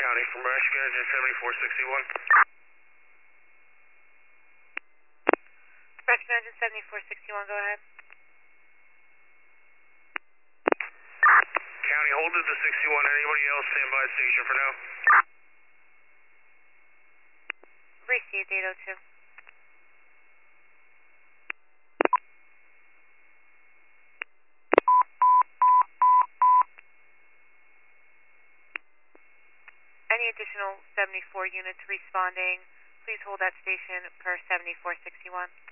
County from Rescue Engine 7461. Rescue Engine 7461, go ahead. County, hold at the 61. Anybody else stand by station for now? Received 802. Any additional 74 units responding, please hold that station per 7461.